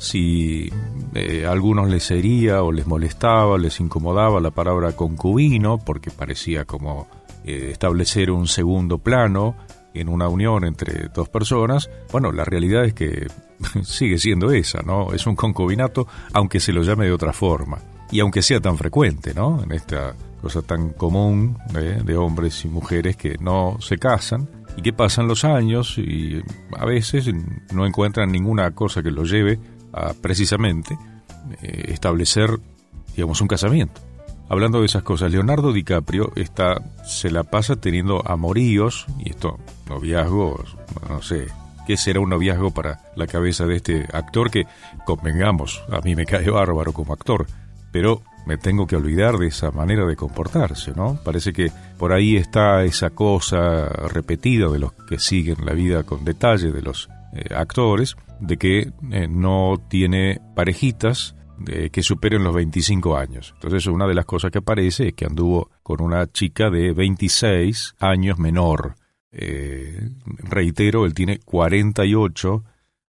Si eh, a algunos les hería o les molestaba, les incomodaba la palabra concubino, porque parecía como eh, establecer un segundo plano en una unión entre dos personas, bueno, la realidad es que sigue siendo esa, ¿no? Es un concubinato, aunque se lo llame de otra forma. Y aunque sea tan frecuente, ¿no? En esta cosa tan común ¿eh? de hombres y mujeres que no se casan y que pasan los años y a veces no encuentran ninguna cosa que los lleve a precisamente eh, establecer, digamos, un casamiento. Hablando de esas cosas, Leonardo DiCaprio está, se la pasa teniendo amoríos, y esto, noviazgos, no sé, ¿qué será un noviazgo para la cabeza de este actor que, convengamos, a mí me cae bárbaro como actor, pero me tengo que olvidar de esa manera de comportarse, ¿no? Parece que por ahí está esa cosa repetida de los que siguen la vida con detalle de los eh, actores, de que eh, no tiene parejitas eh, que superen los veinticinco años. Entonces una de las cosas que aparece es que anduvo con una chica de veintiséis años menor. Eh, reitero, él tiene cuarenta y ocho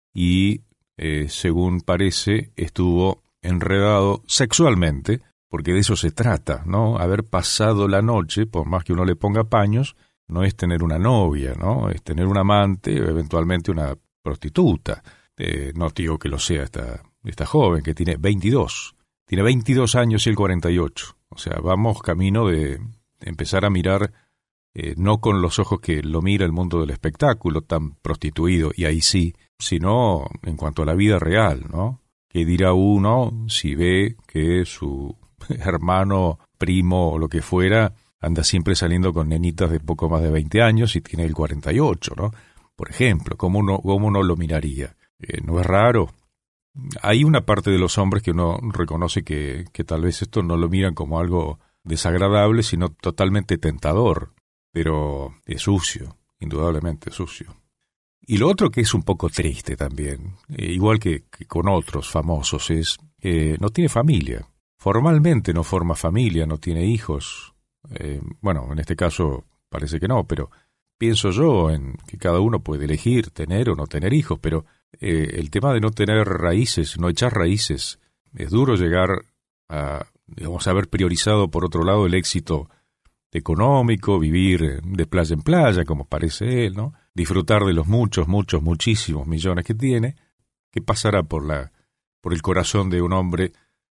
y eh, según parece estuvo enredado sexualmente, porque de eso se trata, ¿no? Haber pasado la noche, por más que uno le ponga paños, no es tener una novia, ¿no? Es tener un amante, eventualmente una prostituta. Eh, no digo que lo sea esta, esta joven, que tiene veintidós. Tiene veintidós años y él cuarenta y ocho. O sea, vamos camino de empezar a mirar, eh, no con los ojos que lo mira el mundo del espectáculo, tan prostituido, y ahí sí, sino en cuanto a la vida real, ¿no? ¿Qué dirá uno si ve que su hermano, primo o lo que fuera anda siempre saliendo con nenitas de poco más de veinte años y tiene el cuarenta y ocho, ¿no? Por ejemplo, ¿cómo uno, cómo uno lo miraría? Eh, ¿No es raro? Hay una parte de los hombres que uno reconoce que, que tal vez esto no lo miran como algo desagradable, sino totalmente tentador, pero es sucio, indudablemente sucio. Y lo otro que es un poco triste también, eh, igual que, que con otros famosos, es que no tiene familia. Formalmente no forma familia, no tiene hijos. Eh, bueno, en este caso parece que no, pero pienso yo en que cada uno puede elegir tener o no tener hijos, pero eh, el tema de no tener raíces, no echar raíces, es duro llegar a, digamos, haber priorizado por otro lado el éxito económico, vivir de playa en playa, como parece él, ¿no? Disfrutar de los muchos, muchos, muchísimos millones que tiene. ¿Qué pasará por la, por el corazón de un hombre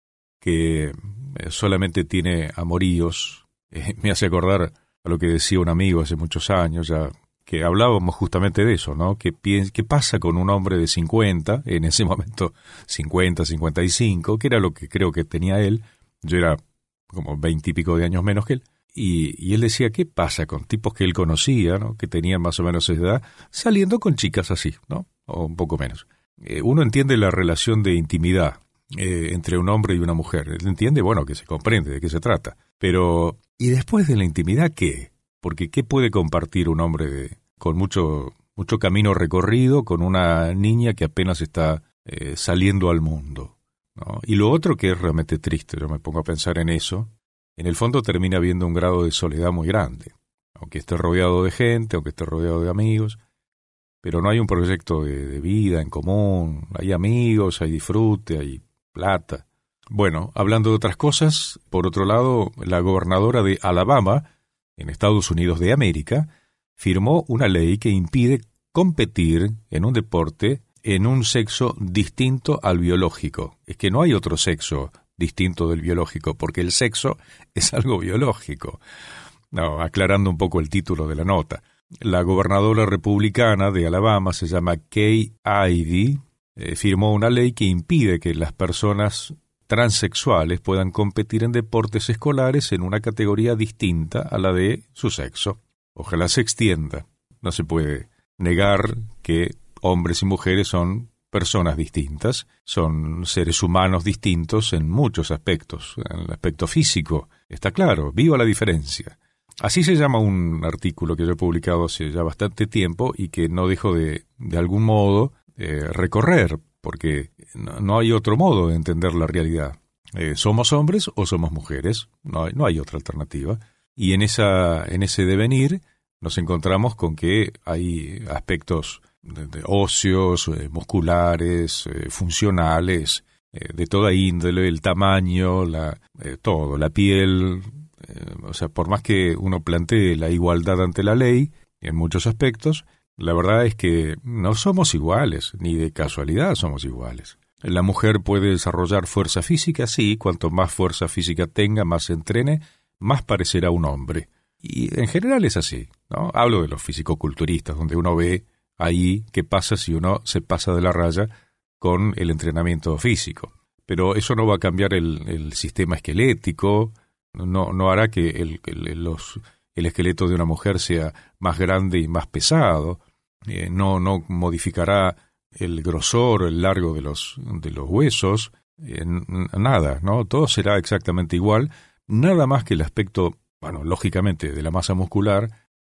que solamente tiene amoríos? Eh, me hace acordar a lo que decía un amigo hace muchos años, ya que hablábamos justamente de eso, ¿no? ¿Qué, qué pasa con un hombre de cincuenta, en ese momento cincuenta, cincuenta y cinco, que era lo que creo que tenía él? Yo era como veinte y pico de años menos que él. Y, y él decía, ¿qué pasa con tipos que él conocía, ¿no? Que tenían más o menos esa edad, saliendo con chicas así, ¿no? O un poco menos. Eh, uno entiende la relación de intimidad eh, entre un hombre y una mujer. Él entiende, bueno, que se comprende de qué se trata. Pero, ¿y después de la intimidad qué? Porque ¿qué puede compartir un hombre de, con mucho, mucho camino recorrido con una niña que apenas está eh, saliendo al mundo, ¿no? Y lo otro que es realmente triste, yo me pongo a pensar en eso, en el fondo termina habiendo un grado de soledad muy grande, aunque esté rodeado de gente, aunque esté rodeado de amigos, pero no hay un proyecto de, de vida en común, hay amigos, hay disfrute, hay plata. Bueno, hablando de otras cosas, por otro lado, la gobernadora de Alabama, en Estados Unidos de América, firmó una ley que impide competir en un deporte en un sexo distinto al biológico. Es que no hay otro sexo distinto del biológico, porque el sexo es algo biológico. No, aclarando un poco el título de la nota. La gobernadora republicana de Alabama, se llama Kay Ivey, eh, firmó una ley que impide que las personas transexuales puedan competir en deportes escolares en una categoría distinta a la de su sexo. Ojalá se extienda. No se puede negar que hombres y mujeres son personas distintas, son seres humanos distintos en muchos aspectos. En el aspecto físico, está claro, viva la diferencia. Así se llama un artículo que yo he publicado hace ya bastante tiempo y que no dejo de, de algún modo, eh, recorrer, porque no, no hay otro modo de entender la realidad. Eh, ¿Somos hombres o somos mujeres? No hay, no hay otra alternativa. Y en, esa, en ese devenir nos encontramos con que hay aspectos de, de óseos, eh, musculares, eh, funcionales, eh, de toda índole, el tamaño, la, eh, todo, la piel. Eh, o sea, por más que uno plantee la igualdad ante la ley, en muchos aspectos, la verdad es que no somos iguales, ni de casualidad somos iguales. La mujer puede desarrollar fuerza física, sí, cuanto más fuerza física tenga, más se entrene, más parecerá un hombre. Y en general es así, ¿no? Hablo de los fisicoculturistas, donde uno ve ahí qué pasa si uno se pasa de la raya con el entrenamiento físico. Pero eso no va a cambiar el, el sistema esquelético, no, no hará que el, el, los, el esqueleto de una mujer sea más grande y más pesado, eh, no, no modificará el grosor, el largo de los, de los huesos, eh, nada, ¿no? Todo será exactamente igual, nada más que el aspecto, bueno, lógicamente, de la masa muscular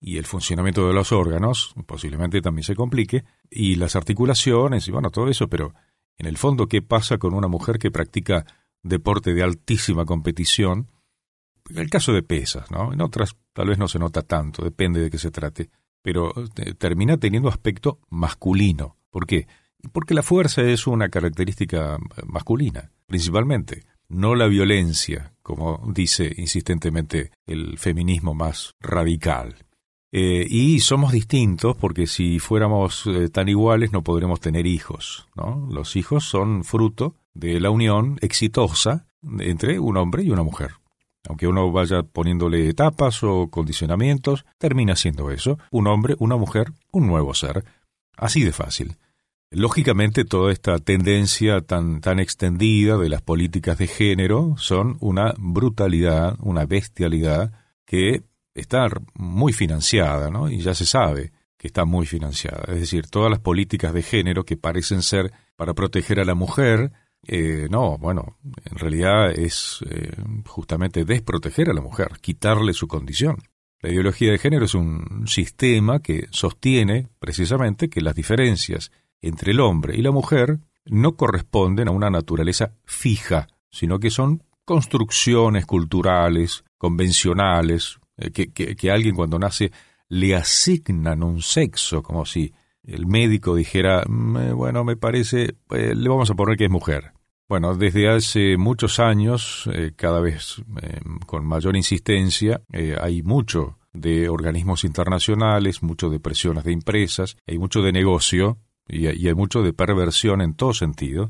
y el funcionamiento de los órganos posiblemente también se complique, y las articulaciones, y bueno, todo eso, pero en el fondo, ¿qué pasa con una mujer que practica deporte de altísima competición? En el caso de pesas, ¿no? En otras tal vez no se nota tanto, depende de qué se trate, pero eh, termina teniendo aspecto masculino. ¿Por qué? Porque la fuerza es una característica masculina, principalmente, no la violencia, como dice insistentemente el feminismo más radical. Eh, y somos distintos porque si fuéramos eh, tan iguales no podremos tener hijos, ¿no? Los hijos son fruto de la unión exitosa entre un hombre y una mujer. Aunque uno vaya poniéndole etapas o condicionamientos, termina siendo eso, un hombre, una mujer, un nuevo ser. Así de fácil. Lógicamente, toda esta tendencia tan, tan extendida de las políticas de género son una brutalidad, una bestialidad que está muy financiada, ¿no? Y ya se sabe que está muy financiada. Es decir, todas las políticas de género que parecen ser para proteger a la mujer, eh, no, bueno, en realidad es eh, justamente desproteger a la mujer, quitarle su condición. La ideología de género es un sistema que sostiene precisamente que las diferencias entre el hombre y la mujer no corresponden a una naturaleza fija, sino que son construcciones culturales, convencionales, eh, que, que, que alguien cuando nace le asignan un sexo, como si el médico dijera, bueno, me parece, eh, le vamos a poner que es mujer. Bueno, desde hace muchos años, eh, cada vez eh, con mayor insistencia, eh, hay mucho de organismos internacionales, mucho de presiones de empresas, hay mucho de negocio y, y hay mucho de perversión en todo sentido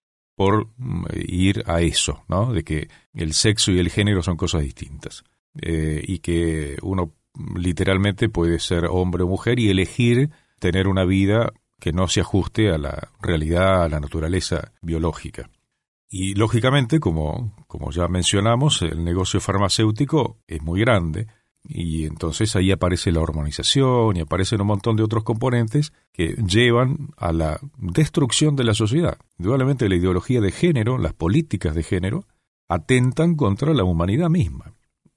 por eh, ir a eso, ¿no? De que el sexo y el género son cosas distintas eh, y que uno literalmente puede ser hombre o mujer y elegir tener una vida que no se ajuste a la realidad, a la naturaleza biológica. Y lógicamente, como, como ya mencionamos, el negocio farmacéutico es muy grande y entonces ahí aparece la hormonización y aparecen un montón de otros componentes que llevan a la destrucción de la sociedad. Indudablemente la ideología de género, las políticas de género, atentan contra la humanidad misma.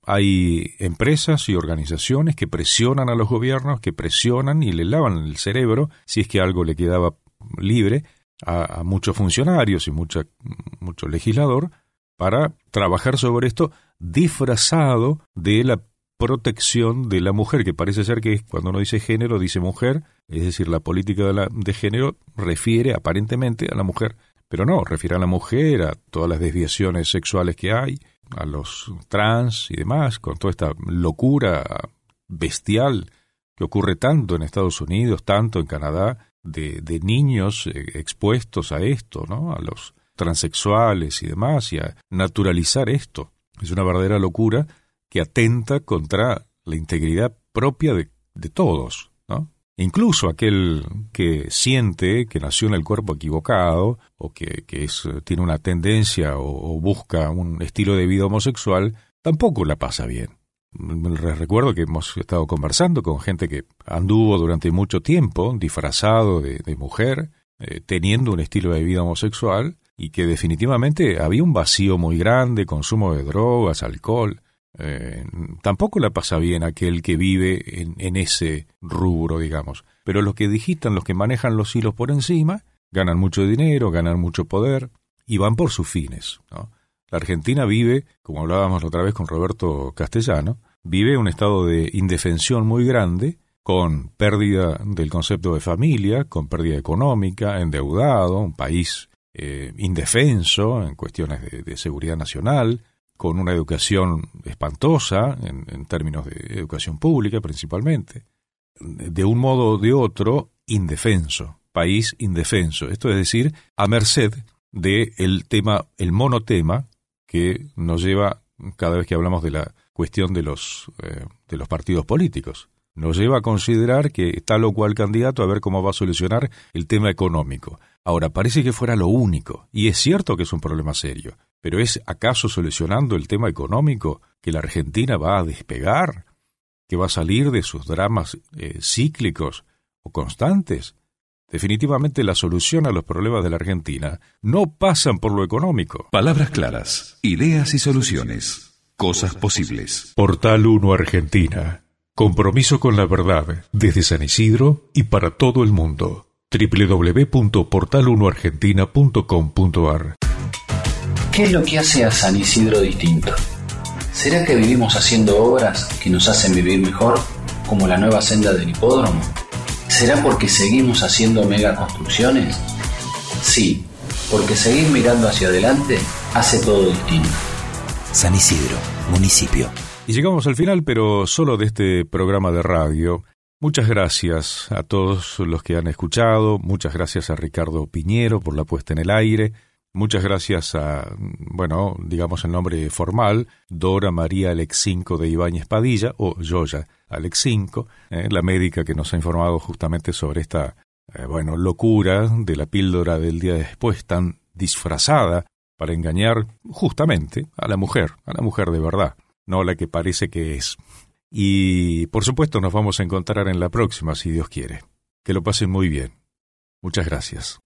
Hay empresas y organizaciones que presionan a los gobiernos, que presionan y le lavan el cerebro, si es que algo le quedaba libre, a, a muchos funcionarios y mucha, mucho legislador, para trabajar sobre esto disfrazado de la protección de la mujer, que parece ser que cuando uno dice género, dice mujer, es decir, la política de, la, de género refiere aparentemente a la mujer, pero no, refiere a la mujer, a todas las desviaciones sexuales que hay, a los trans y demás, con toda esta locura bestial que ocurre tanto en Estados Unidos, tanto en Canadá, de, de niños expuestos a esto, ¿no? A los transexuales y demás, y a naturalizar esto. Es una verdadera locura que atenta contra la integridad propia de, de todos, ¿no? Incluso aquel que siente que nació en el cuerpo equivocado o que, que es, tiene una tendencia o, o busca un estilo de vida homosexual, tampoco la pasa bien. Les recuerdo que hemos estado conversando con gente que anduvo durante mucho tiempo disfrazado de, de mujer, eh, teniendo un estilo de vida homosexual y que definitivamente había un vacío muy grande, consumo de drogas, alcohol. Eh, tampoco la pasa bien aquel que vive en, en ese rubro, digamos. Pero los que digitan, los que manejan los hilos por encima, ganan mucho dinero, ganan mucho poder y van por sus fines, ¿no? La Argentina vive, como hablábamos la otra vez con Roberto Castellano, vive un estado de indefensión muy grande, con pérdida del concepto de familia, con pérdida económica, endeudado, un país eh, indefenso en cuestiones de, de seguridad nacional, con una educación espantosa, en, en términos de educación pública principalmente, de un modo o de otro, indefenso, país indefenso. Esto es decir, a merced del tema, el monotema que nos lleva, cada vez que hablamos de la cuestión de los, eh, de los partidos políticos, nos lleva a considerar que tal o cual candidato a ver cómo va a solucionar el tema económico. Ahora, parece que fuera lo único, y es cierto que es un problema serio, pero ¿es acaso solucionando el tema económico que la Argentina va a despegar? ¿Que va a salir de sus dramas eh, cíclicos o constantes? Definitivamente la solución a los problemas de la Argentina no pasan por lo económico. Palabras claras, ideas y soluciones, cosas posibles. Portal uno Argentina. Compromiso con la verdad, desde San Isidro y para todo el mundo. doble u doble u doble u punto portal uno argentina punto com punto a r. ¿Qué es lo que hace a San Isidro distinto? ¿Será que vivimos haciendo obras que nos hacen vivir mejor, como la nueva senda del hipódromo? ¿Será porque seguimos haciendo megaconstrucciones? Sí, porque seguir mirando hacia adelante hace todo distinto. San Isidro, municipio. Y llegamos al final, pero solo de este programa de radio. Muchas gracias a todos los que han escuchado, muchas gracias a Ricardo Piñero por la puesta en el aire, muchas gracias a, bueno, digamos el nombre formal, Dora María Alexinco de Ibáñez Padilla, o Yoya Alexinco, eh, la médica que nos ha informado justamente sobre esta, eh, bueno, locura de la píldora del día después, tan disfrazada para engañar justamente a la mujer, a la mujer de verdad, no la que parece que es. Y, por supuesto, nos vamos a encontrar en la próxima, si Dios quiere. Que lo pasen muy bien. Muchas gracias.